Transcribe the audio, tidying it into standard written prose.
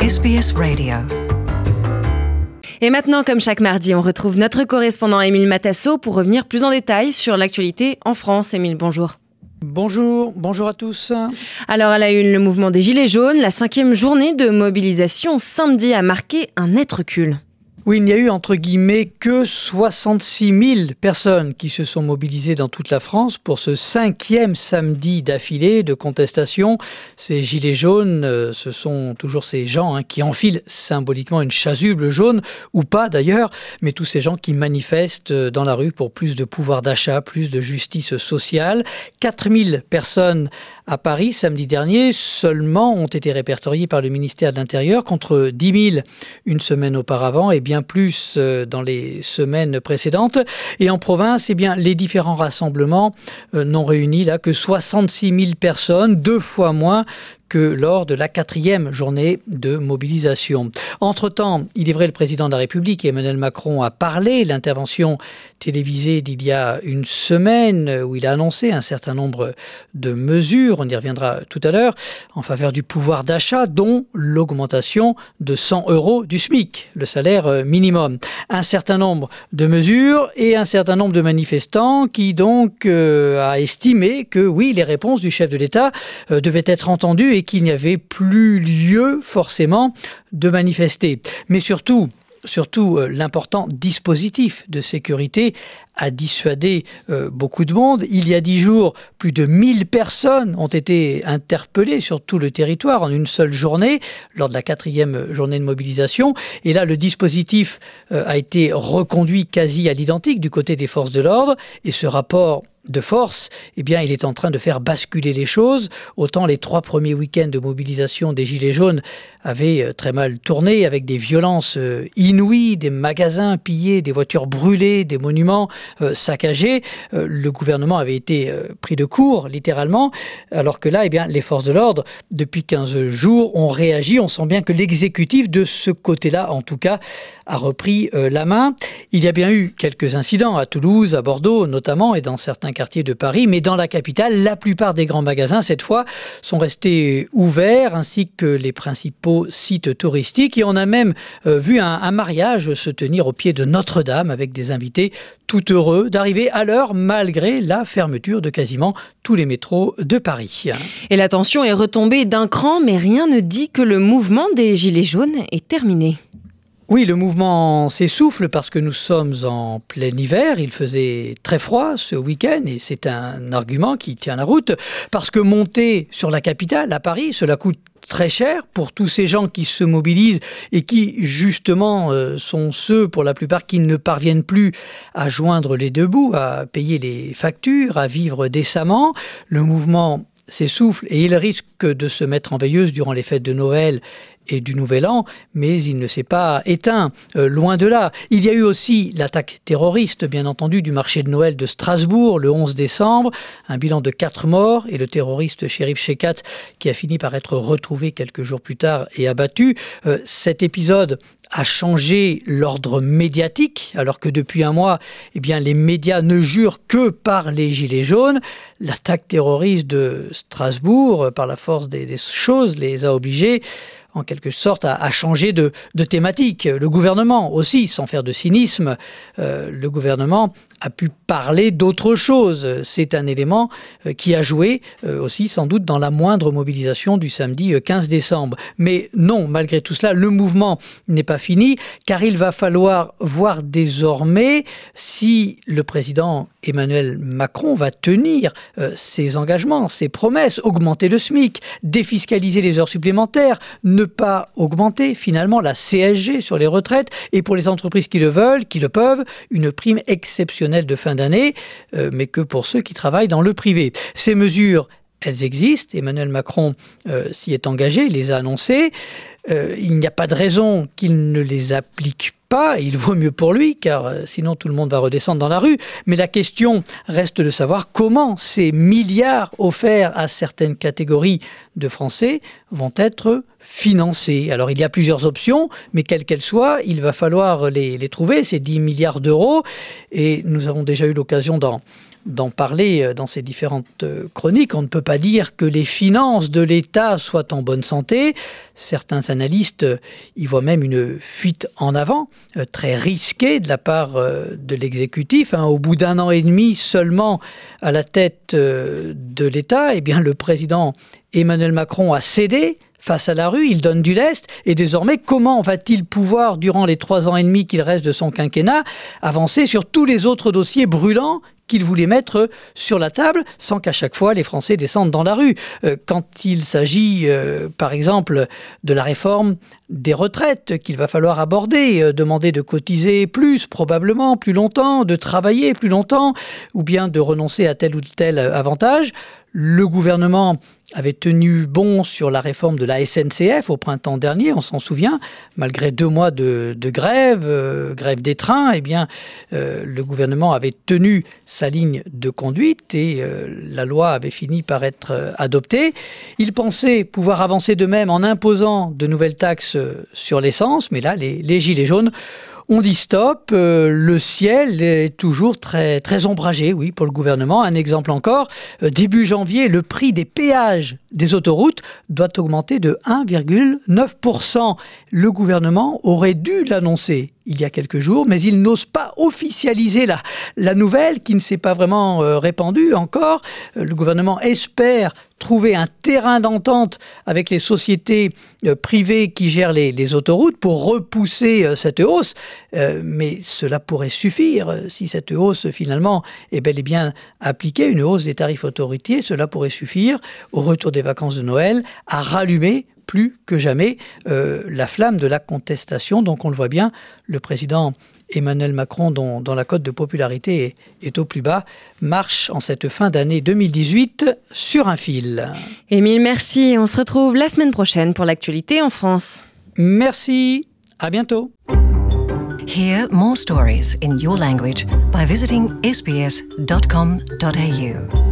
SBS Radio. Et maintenant, comme chaque mardi, on retrouve notre correspondant Émile Matasso pour revenir plus en détail sur l'actualité en France. Émile, bonjour. Bonjour à tous. Alors, à la une, le mouvement des Gilets jaunes, la 5e journée de mobilisation samedi a marqué un net recul. Oui, il n'y a eu entre guillemets que 66 000 personnes qui se sont mobilisées dans toute la France pour ce 5e samedi d'affilée de contestation. Ces gilets jaunes, ce sont toujours ces gens qui enfilent symboliquement une chasuble jaune, ou pas d'ailleurs, mais tous ces gens qui manifestent dans la rue pour plus de pouvoir d'achat, plus de justice sociale. 4 000 personnes à Paris samedi dernier seulement ont été répertoriées par le ministère de l'Intérieur contre 10 000 une semaine auparavant et bien plus dans les semaines précédentes. Et en province, les différents rassemblements n'ont réuni là que 66 000 personnes, 2 fois moins que lors de la 4e journée de mobilisation. Entre-temps, il est vrai, le président de la République, Emmanuel Macron, a parlé. L'intervention télévisée d'il y a une semaine où il a annoncé un certain nombre de mesures, on y reviendra tout à l'heure, en faveur du pouvoir d'achat, dont l'augmentation de 100 € du SMIC, le salaire minimum. Un certain nombre de mesures et un certain nombre de manifestants qui donc a estimé que oui, les réponses du chef de l'État devaient être entendues et qu'il n'y avait plus lieu forcément de manifester. Mais surtout, l'important dispositif de sécurité a dissuadé beaucoup de monde. Il y a 10 jours, plus de 1000 personnes ont été interpellées sur tout le territoire en une seule journée, lors de la 4e journée de mobilisation. Et là, le dispositif a été reconduit quasi à l'identique du côté des forces de l'ordre. Et ce rapport de force, il est en train de faire basculer les choses. Autant les 3 premiers week-ends de mobilisation des Gilets jaunes avaient très mal tourné, avec des violences inouïes, des magasins pillés, des voitures brûlées, des monuments saccagés. Le gouvernement avait été pris de court, littéralement, alors que là, les forces de l'ordre, depuis 15 jours, ont réagi. On sent bien que l'exécutif, de ce côté-là, en tout cas, a repris la main. Il y a bien eu quelques incidents à Toulouse, à Bordeaux, notamment, et dans certains quartiers de Paris, mais dans la capitale, la plupart des grands magasins, cette fois, sont restés ouverts, ainsi que les principaux sites touristiques. Et on a même vu un mariage se tenir au pied de Notre-Dame, avec des invités tout heureux d'arriver à l'heure, malgré la fermeture de quasiment tous les métros de Paris. Et la tension est retombée d'un cran, mais rien ne dit que le mouvement des Gilets jaunes est terminé. Oui, le mouvement s'essouffle parce que nous sommes en plein hiver. Il faisait très froid ce week-end et c'est un argument qui tient la route. Parce que monter sur la capitale, à Paris, cela coûte très cher pour tous ces gens qui se mobilisent et qui, justement, sont ceux, pour la plupart, qui ne parviennent plus à joindre les deux bouts, à payer les factures, à vivre décemment. Le mouvement s'essouffle et il risque de se mettre en veilleuse durant les fêtes de Noël et du Nouvel An, mais il ne s'est pas éteint, loin de là. Il y a eu aussi l'attaque terroriste, bien entendu, du marché de Noël de Strasbourg, le 11 décembre, un bilan de 4 morts, et le terroriste Cherif Shekat, qui a fini par être retrouvé quelques jours plus tard et abattu. Cet épisode a changé l'ordre médiatique, alors que depuis un mois, les médias ne jurent que par les Gilets jaunes. L'attaque terroriste de Strasbourg, par la force des choses, les a obligés en quelque sorte à changer de thématique. Le gouvernement aussi, sans faire de cynisme, le gouvernement a pu parler d'autre chose. C'est un élément qui a joué aussi sans doute dans la moindre mobilisation du samedi 15 décembre. Mais non, malgré tout cela, le mouvement n'est pas fini, car il va falloir voir désormais si le président Emmanuel Macron va tenir ses engagements, ses promesses, augmenter le SMIC, défiscaliser les heures supplémentaires, ne pas augmenter finalement la CSG sur les retraites et pour les entreprises qui le veulent, qui le peuvent, une prime exceptionnelle de fin d'année, mais que pour ceux qui travaillent dans le privé. Ces mesures, elles existent. Emmanuel Macron s'y est engagé, il les a annoncées. Il n'y a pas de raison qu'il ne les applique pas, il vaut mieux pour lui, car sinon tout le monde va redescendre dans la rue. Mais la question reste de savoir comment ces milliards offerts à certaines catégories de Français vont être financés. Alors il y a plusieurs options, mais quelles qu'elles soient, il va falloir les trouver, ces 10 milliards d'euros. Et nous avons déjà eu l'occasion d'en parler dans ces différentes chroniques. On ne peut pas dire que les finances de l'État soient en bonne santé. Certains analystes y voient même une fuite en avant, très risquée de la part de l'exécutif. Au bout d'1 an et demi seulement à la tête de l'État, eh bien, le président Emmanuel Macron a cédé face à la rue, il donne du lest, et désormais, comment va-t-il pouvoir, durant les 3 ans et demi qu'il reste de son quinquennat, avancer sur tous les autres dossiers brûlants qu'il voulait mettre sur la table sans qu'à chaque fois les Français descendent dans la rue. Quand il s'agit, par exemple, de la réforme des retraites qu'il va falloir aborder, demander de cotiser plus, probablement plus longtemps, de travailler plus longtemps, ou bien de renoncer à tel ou tel avantage, le gouvernement avait tenu bon sur la réforme de la SNCF au printemps dernier, on s'en souvient, malgré 2 mois de grève, grève des trains, eh bien, le gouvernement avait tenu sa ligne de conduite et la loi avait fini par être adoptée. Il pensait pouvoir avancer de même en imposant de nouvelles taxes sur l'essence, mais là, les gilets jaunes on dit stop, le ciel est toujours très, très ombragé, oui, pour le gouvernement. Un exemple encore, début janvier, le prix des péages des autoroutes doit augmenter de 1,9%. Le gouvernement aurait dû l'annoncer il y a quelques jours, mais il n'ose pas officialiser la nouvelle qui ne s'est pas vraiment répandue encore. Le gouvernement espère trouver un terrain d'entente avec les sociétés privées qui gèrent les autoroutes pour repousser cette hausse. Mais cela pourrait suffire si cette hausse finalement est bel et bien appliquée, une hausse des tarifs autoroutiers. Cela pourrait suffire au retour des vacances de Noël à rallumer plus que jamais la flamme de la contestation. Donc on le voit bien, le président Emmanuel Macron, dont la cote de popularité est au plus bas, marche en cette fin d'année 2018 sur un fil. Émile, merci. On se retrouve la semaine prochaine pour l'actualité en France. Merci. À bientôt. Hear more stories in your language by visiting sbs.com.au.